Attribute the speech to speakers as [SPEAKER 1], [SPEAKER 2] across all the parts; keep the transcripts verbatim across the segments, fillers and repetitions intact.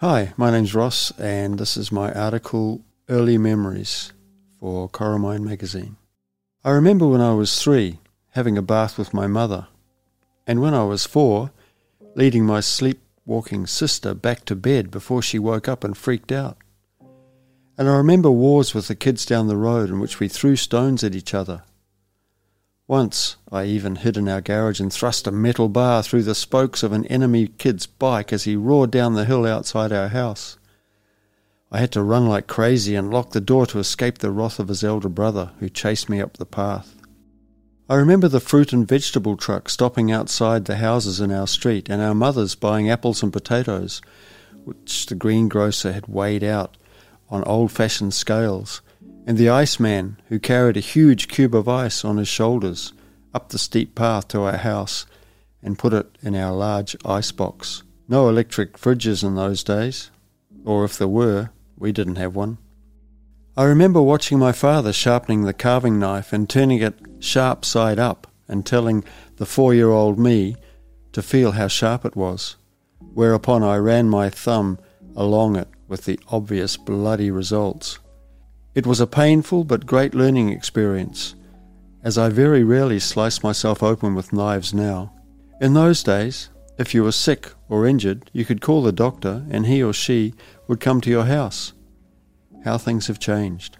[SPEAKER 1] Hi, my name's Ross, and this is my article, Early Memories, for Coromine magazine. I remember when I was three, having a bath with my mother, and when I was four, leading my sleepwalking sister back to bed before she woke up and freaked out. And I remember wars with the kids down the road in which we threw stones at each other. Once, I even hid in our garage and thrust a metal bar through the spokes of an enemy kid's bike as he roared down the hill outside our house. I had to run like crazy and lock the door to escape the wrath of his elder brother, who chased me up the path. I remember the fruit and vegetable truck stopping outside the houses in our street, and our mothers buying apples and potatoes, which the greengrocer had weighed out on old-fashioned scales, and the iceman who carried a huge cube of ice on his shoulders up the steep path to our house and put it in our large icebox. No electric fridges in those days, or if there were, we didn't have one. I remember watching my father sharpening the carving knife and turning it sharp side up and telling the four-year-old me to feel how sharp it was, whereupon I ran my thumb along it with the obvious bloody results. It was a painful but great learning experience, as I very rarely slice myself open with knives now. In those days, if you were sick or injured, you could call the doctor and he or she would come to your house. How things have changed.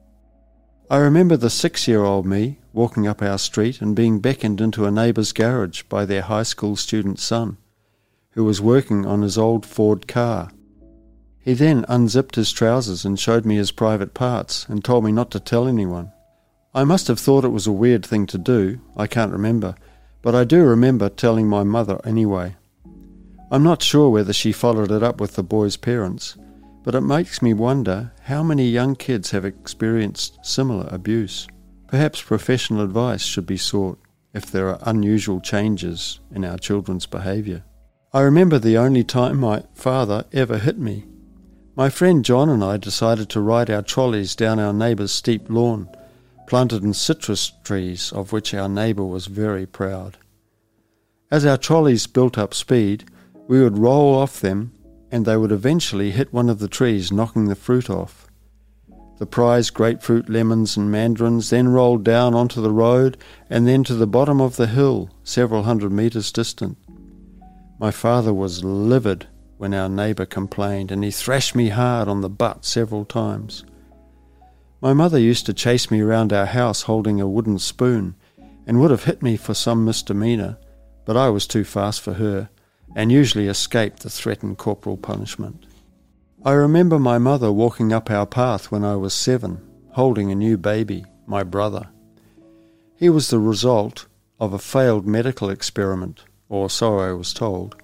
[SPEAKER 1] I remember the six-year-old me walking up our street and being beckoned into a neighbour's garage by their high school student son, who was working on his old Ford car. He then unzipped his trousers and showed me his private parts and told me not to tell anyone. I must have thought it was a weird thing to do, I can't remember, but I do remember telling my mother anyway. I'm not sure whether she followed it up with the boy's parents, but it makes me wonder how many young kids have experienced similar abuse. Perhaps professional advice should be sought if there are unusual changes in our children's behaviour. I remember the only time my father ever hit me. My friend John and I decided to ride our trolleys down our neighbour's steep lawn, planted in citrus trees of which our neighbour was very proud. As our trolleys built up speed, we would roll off them and they would eventually hit one of the trees, knocking the fruit off. The prized grapefruit, lemons and mandarins then rolled down onto the road and then to the bottom of the hill, several hundred metres distant. My father was livid when our neighbour complained, and he thrashed me hard on the butt several times. My mother used to chase me around our house holding a wooden spoon, and would have hit me for some misdemeanour, but I was too fast for her, and usually escaped the threatened corporal punishment. I remember my mother walking up our path when I was seven, holding a new baby, my brother. He was the result of a failed medical experiment, or so I was told.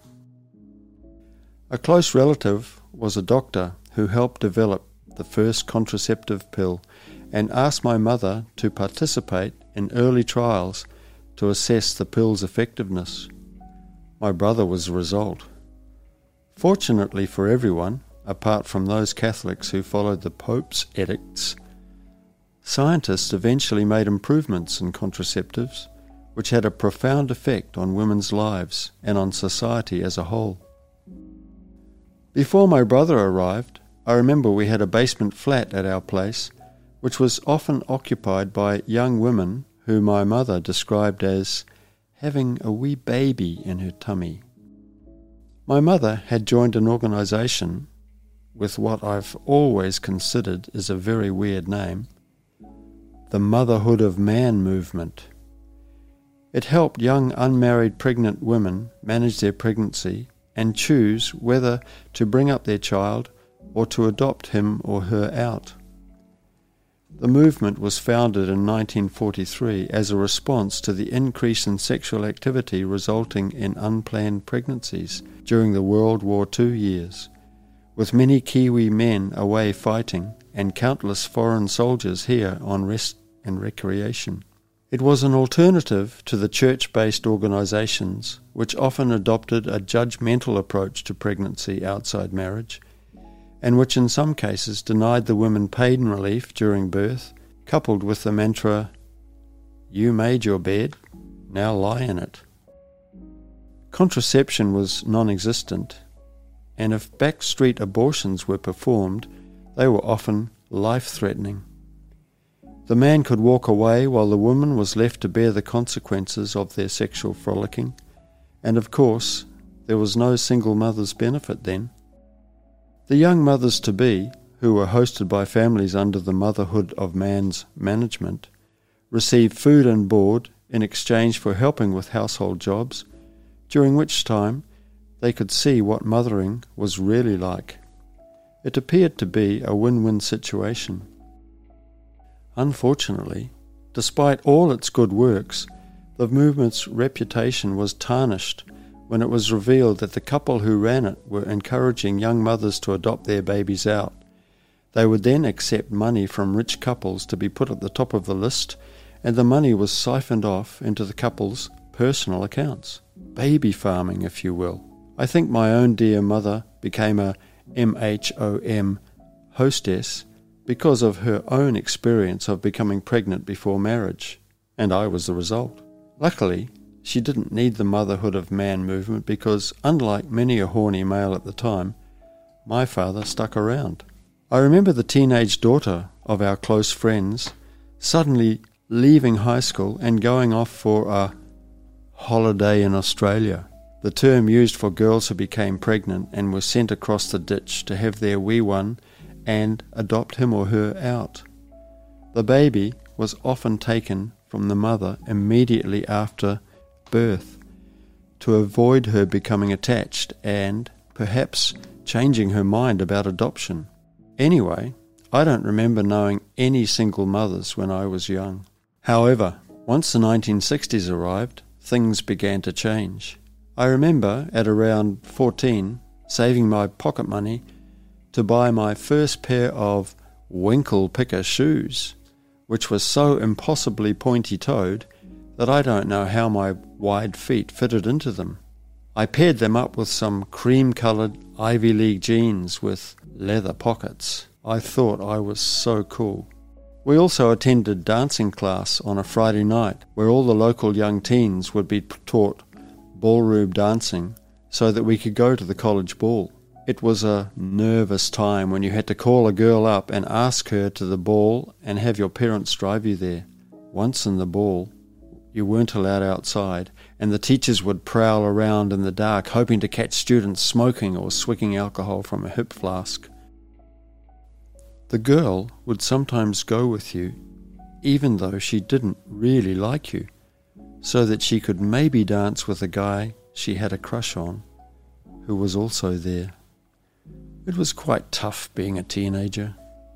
[SPEAKER 1] A close relative was a doctor who helped develop the first contraceptive pill and asked my mother to participate in early trials to assess the pill's effectiveness. My brother was the result. Fortunately for everyone, apart from those Catholics who followed the Pope's edicts, scientists eventually made improvements in contraceptives which had a profound effect on women's lives and on society as a whole. Before my brother arrived, I remember we had a basement flat at our place, which was often occupied by young women who my mother described as having a wee baby in her tummy. My mother had joined an organisation with what I've always considered is a very weird name, the Motherhood of Man movement. It helped young unmarried pregnant women manage their pregnancy and choose whether to bring up their child or to adopt him or her out. The movement was founded in nineteen forty-three as a response to the increase in sexual activity resulting in unplanned pregnancies during the World War Two years, with many Kiwi men away fighting and countless foreign soldiers here on rest and recreation. It was an alternative to the church-based organisations which often adopted a judgmental approach to pregnancy outside marriage, and which in some cases denied the women pain relief during birth, coupled with the mantra, "You made your bed, now lie in it." Contraception was non-existent, and if backstreet abortions were performed, they were often life-threatening. The man could walk away while the woman was left to bear the consequences of their sexual frolicking, and of course, there was no single mother's benefit then. The young mothers-to-be, who were hosted by families under the Motherhood of Man's management, received food and board in exchange for helping with household jobs, during which time they could see what mothering was really like. It appeared to be a win-win situation. Unfortunately, despite all its good works, the movement's reputation was tarnished when it was revealed that the couple who ran it were encouraging young mothers to adopt their babies out. They would then accept money from rich couples to be put at the top of the list, and the money was siphoned off into the couple's personal accounts. Baby farming, if you will. I think my own dear mother became a M H O M hostess because of her own experience of becoming pregnant before marriage, and I was the result. Luckily, she didn't need the motherhood of man movement because, unlike many a horny male at the time, my father stuck around. I remember the teenage daughter of our close friends suddenly leaving high school and going off for a holiday in Australia, the term used for girls who became pregnant and were sent across the ditch to have their wee one and adopt him or her out. The baby was often taken from the mother immediately after birth to avoid her becoming attached and perhaps changing her mind about adoption. Anyway, I don't remember knowing any single mothers when I was young. However, once the nineteen sixties arrived, things began to change. I remember at around fourteen saving my pocket money to buy my first pair of winkle picker shoes, which was so impossibly pointy-toed that I don't know how my wide feet fitted into them. I paired them up with some cream-coloured Ivy League jeans with leather pockets. I thought I was so cool. We also attended dancing class on a Friday night where all the local young teens would be taught ballroom dancing so that we could go to the college ball. It was a nervous time when you had to call a girl up and ask her to the ball and have your parents drive you there. Once in the ball, you weren't allowed outside, and the teachers would prowl around in the dark hoping to catch students smoking or swigging alcohol from a hip flask. The girl would sometimes go with you, even though she didn't really like you, so that she could maybe dance with a guy she had a crush on, who was also there. It was quite tough being a teenager.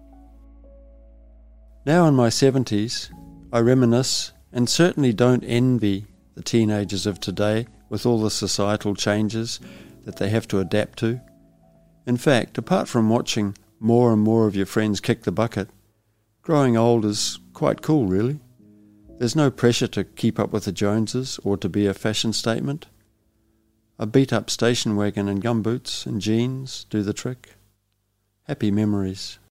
[SPEAKER 1] Now in my seventies, I reminisce and certainly don't envy the teenagers of today with all the societal changes that they have to adapt to. In fact, apart from watching more and more of your friends kick the bucket, growing old is quite cool, really. There's no pressure to keep up with the Joneses or to be a fashion statement. A beat-up station wagon and gumboots and jeans do the trick. Happy memories.